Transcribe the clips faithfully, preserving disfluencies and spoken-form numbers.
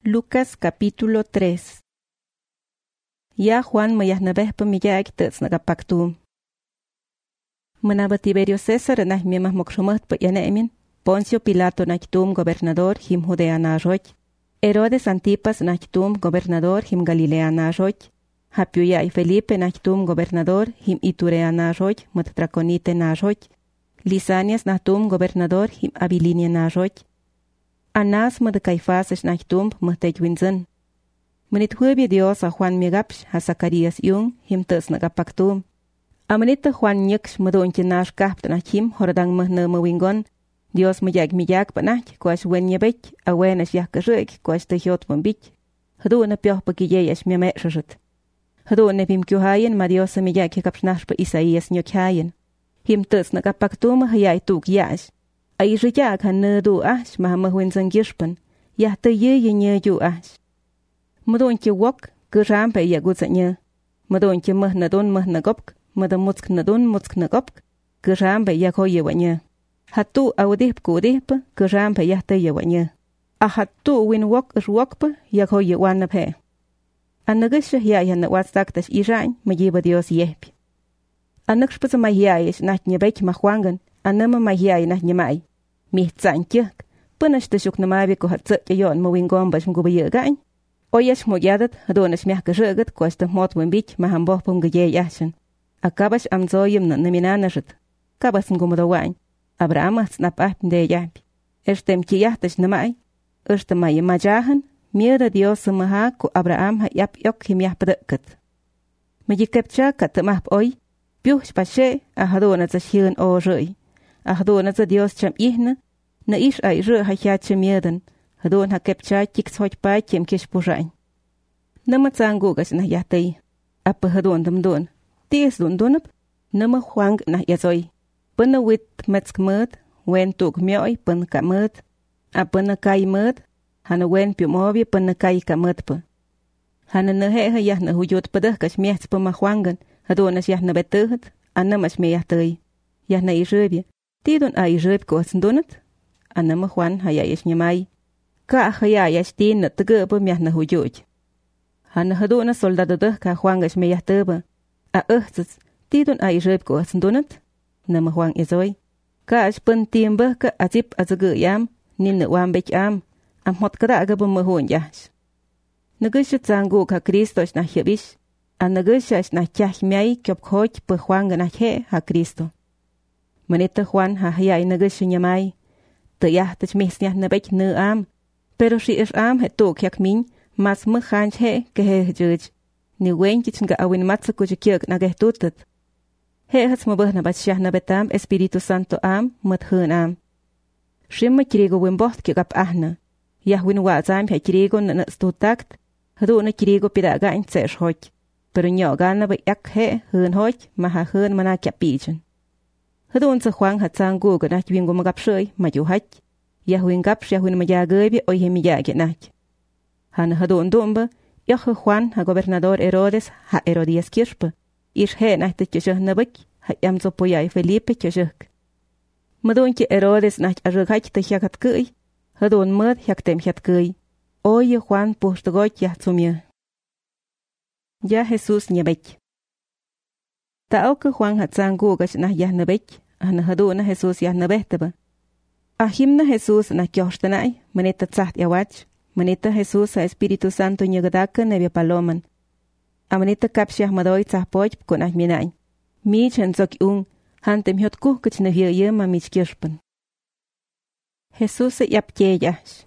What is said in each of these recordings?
Lucas capítulo tres. Ya Juan mayahnabehpa miyaak tets nagapaktum. Manaba Tiberio César nah miemah mokshomat pa yanemin, Poncio Pilato nachtum gobernador him Judea najoch, Herodes Antipas nachtum gobernador him Galilea najoch, Hapiuya y Felipe nachtum gobernador him Iturea najoch, mut Traconite najoch, Lisanias nachtum gobernador him Abilinia najoch, Anás mut Caifás nachtum mut Tejwinzen. Manit huebi Dios a Juan Megapsh ha Zacarías yung him tes nagapaktum. Amanita Juan nyeksh madonche nash kapt na him hordang mahna mawingon, Dios mayag miyag panach kwash wen nyebech, a wen as yak kashik kwash te hiot bombich. Hadu na pioh pa kijay as miame shashut. Hadu na pim kyuhayen ma Dios a miyag hikapshnash pa Isaías nyokhayen. Him tes nagapaktum hayay tuk yash. Ay riyag han nadu ash mahamahwinzan gishpan, yah te ye ye yu ash. Madonche wok kuram pa yagutsa nye. Madonche mahna don mahna gopk. Mada mutsk nadun mutsk nagopk, kurambe yako yewanya. Hatu awdip kudip, kurambe yahte yewanya. A hatu win wok ruokpa, yako yewana pe. Anagish yayan na watstaktas irain, majiba Dios yehpi. Anakshpaz mahiayish nach nyebek mahwangan, anama mahiay nach nyamai. Mihtsan kyuk, punash tashuk namabi ko hatsuk yon mawingom bash mgubayegain. Oyash moyadat, hadonash miahkashugat, kwasta mot wimbich, mahambohpum gajay yashan. Acabas amzoyim na naminanashit. Cabas ngumadawain. Abraham snapah de yapi. Estem kiyahtash namai. Estemay majahan. Mira Dios maha ku Abraham ha yap yok him yahpadakat. Majikepcha katamap oy. Piuh pashe ahadona za shiren o rui. Ahadona za Dios cham ihna. Na ish ay ru ha hyache mierden. Hadon ha kepcha kiks hoj pa kiem kish purain. Namatsangugas na yahtay. Apa hadon damdon. Ties dun dunap, nama huang na yazoy. Puna wit metsk mud, wen tuk mioy pun ka mud, a puna kai mud, hana wen piumovi puna kai ka mud pa. Hana nahe yah na huyot padah kas miehts pa ma huangan, hadonas yah na betuhat, anna mas me yahtay. Yah na irubia, tidun a irub ko sndunat, anna ma huan hayayash nyamay. Ka hayayash tin na tagaba miah na huyot. Hana hadonas soldadadah ka huangas me yahtaba. A uhtzes, tidun a irub ko sndunat, nama huang izoy. Ka ash pun timbah ka azip azagu yam, nin na wambech am, am hot kada agaba mahun yash. Nagushat zangu ka Kristosh na hyabish, a nagushash na kyah miay kyop khoj pa huang na he ha Kristo. Manita Juan ha hayay nagusha nyamay, te yahtach misnyah nabech nu am, pero shi ish am he tuk yak min, mas mukhanch he ke he juj. Ni wenkich nga awin matsa kujikyuk na gehtutat. He hats mabah na batsyah na betam Espiritu Santo am mat hun am. Shimma kirigo wimboht kikap ahna. Yah win wazam ha kirigo na nastutakt. Hadu na kirigo pidaga in tsesh hoj. Pero nyo gana ba yak he hun hoj maha hun mana kyapijan. Hadu unsa huang hatsang guga na kwingo magapshoy majuhaj. Yah win gapsh yah win majagabi oy he miyagi nach. Hana hadu undumba. Yoche Juan ha gobernador Herodes ha Herodias kirpa. Ish he nachte kyoshuk nabik ha yamzo poyay Felipe kyoshuk. Madonki Herodes nach arugaj te hyakat kuy. Hadon mud hyaktem hyat kuy. Oye Juan pushtagoy yahtsumya. Ya Jesus nyabek. Taoke Juan hat zangugash nah yah nabek. Ana hadona Jesus yah nabehtaba. Ahimna Jesus na kyoshtanay manita tsaht yawach. Manita Jesús a Espíritu Santo nyagdaka nebia paloman. Amanita kapshiah madoy tzahpoch con ahminain. Mich en zok un, hantem hiot kuhkach na hiayama mich kirshpan. Jesús yap yash.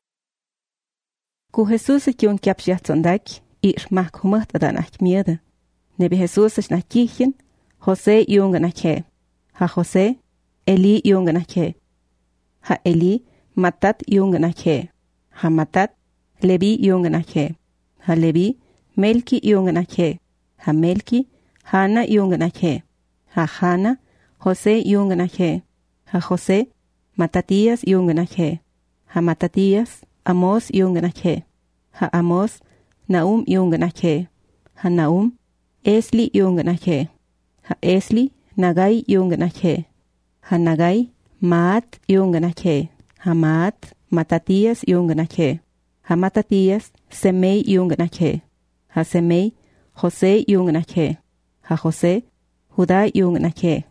Ku Jesús kion kapshiah tzondak, ish mach humaht adanach mieda. Nebi Jesús na kichen, José yunga na he. Ha José, Eli yunga na he. Ha Eli, Matat yunga na he. Ha Matat, Levi yunga na he. Ha Levi, Melki yunga na he. Ha Melki, Hana yunga na he. Ha Hana, José yunga na he. Ha José, Matatías yunga na he. Ha Matatías, Amos yunga na he. Ha Amos, Naum yunga na he. Ha Naum, Esli yunga na he. Ha Esli, Nagai yunga na he. Ha Nagai, Maat yunga na he. Ha Maat, Matatías yunga na he. ha Matatías, Semei yunganake, ha Semei, José yunganake, ha José, Judá yunganake,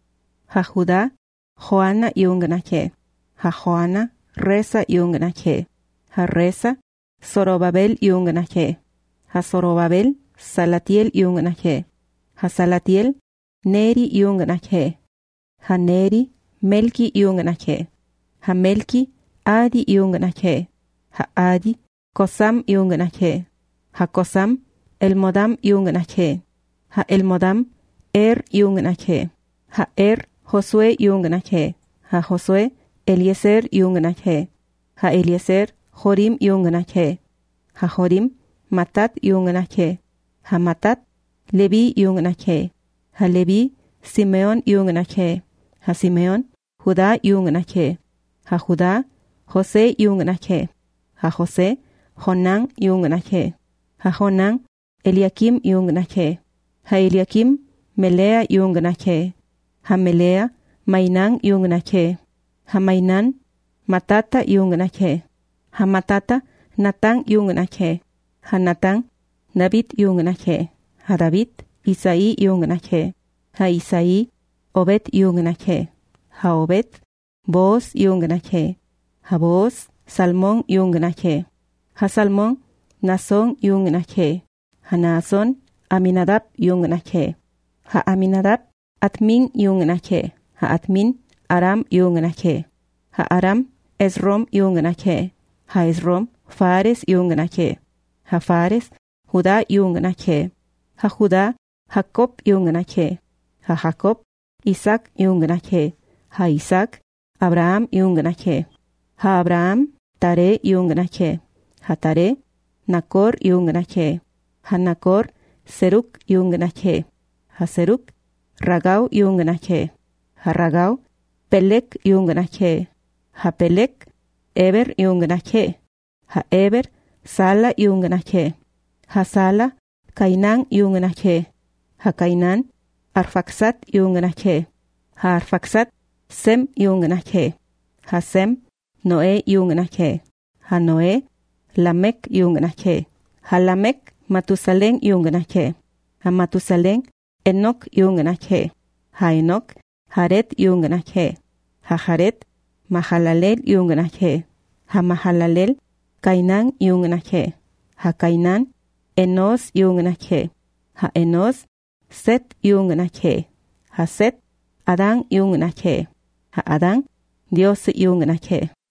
ha Judá, Joana yunganake, ha Joana, Reza yunganake, ha Reza, Zorobabel yunganake, ha Zorobabel, Salatiel yunganake, ha Salatiel, Neri yunganake, ha Neri, Melki yunganake, ha Melki, Adi yunganake, ha Adi, Kosam yunganake, ha Kosam, Elmodam yunganake, ha Elmodam, Er yunganake, ha Er, Josué yunganake, ha Josué, Eliezer yunganake, ha Eliezer, Jorim yunganake, ha Jorim, Matat yunganake, ha Matat, Levi yunganake, ha Levi, Simeón yunganake, ha Simeón, Judá yunganake, ha Judá, José yunganake, ha José, Jonán yunganake, ha Jonán, Eliakim yunganake, ha Eliakim, Melea yunganake, ha Melea, Mainán yunganake, ha Mainán, Matata yunganake, ha Matata, Natán yunganake, ha Natán, David yunganake, ha David, Isaí yunganake, ha Isaí, Obed yunganake, ha Obed, Boaz yunganake, ha Boaz, Salmón yunganake, ha Salmón, Nasón yunganake, ha Nasón, Aminadab yunganake, ha Aminadab, Atmin yunganake, ha Atmin, Aram yunganake, ha Aram, Esrom yunganake, ha Esrom, Fares yunganake, ha Fares, Judá yunganake, ha Judá, Jacob yunganake, ha Jacob, Isaac yunganake, ha Isaac, Abraham yunganake, ha Abraham, Tare yunganake, ha Tare, Nakor yunganake, ha Nakor, Seruk yunganake, ha Seruk, Ragau yunganake, ha Ragau, Pelek yunganake, ha Pelek, Eber yunganake, ha Eber, Sala yunganake, ha Sala, Kainán yunganake, ha Kainán, Arfaxat yunganake, ha Arfaxat, Sem yunganake, ha Sem, Noé yunganake, ha Noé, Lamek yunganake, ha Lamek, Matusalén yunganake, ha Matusalén, Enoc yunganake, ha Enoc, Jared yunganake, ha Jared, Mahalalel yunganake, ha Mahalalel, Kainán yunganake, ha Kainán, Enos yunganake, ha Enos, Set yunganake, ha Set, Adán yunganake, ha Adán, Dios yunganake.